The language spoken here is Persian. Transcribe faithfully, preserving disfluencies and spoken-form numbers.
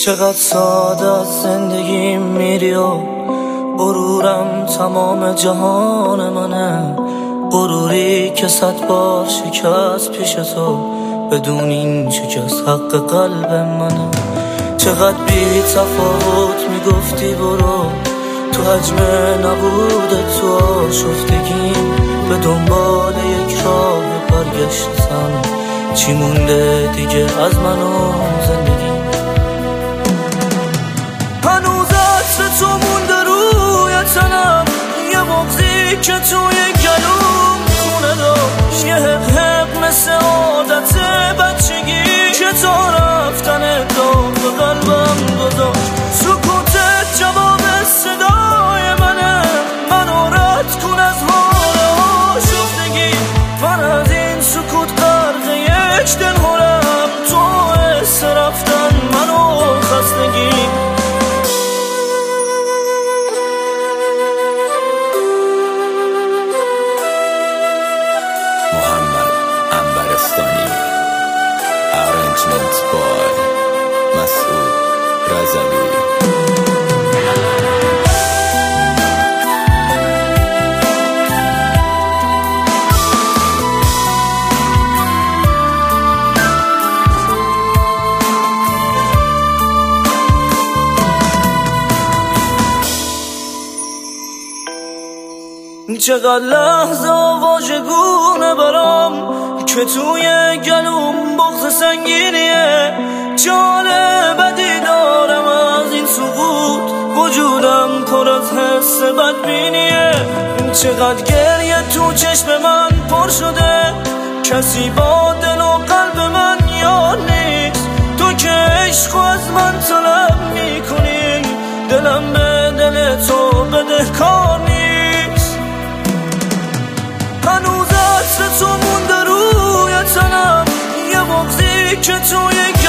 چقدر ساده از زندگی میری و غرورم تمام جهان منه، غروری که صد بار شکست پیش تو بدون این شکست حق قلب منه. چقدر بی تفاوت میگفتی برو تو حجم نبود تو آشفتگیم، به دنبال یک راه برگشتم، چی مونده دیگه از من و زندگی؟ هنوز عطر تو مونده روی تنم، یه بغضی که توی گلوم خونه داشت، یه حق حق مثل عادت بچگی که تا رفتن داغ به قلبم گذاشت. سکوتت جواب صدای منه، منو رد کن از حال آشفتگی. من از این سکوت غرق یک دل هرم، تو حس رفتن منو خستگی. محمد عنبرستانی، Arrangement by مسعود رضوی. چقدر لحظه واژگونه برام که توی گلوم بغض سنگینیه، جان بدی دارم از این سقوط، وجودم پر از حس بدبینیه. چقدر گریه تو چشم من پر شده، کسی با دل و قلب من یاد نیست. تو که عشق از من طلب میکنی، دلم به دل تو بدهکار نیست. هنوز عطر تو مونده روی تنم، یه بغضی که توی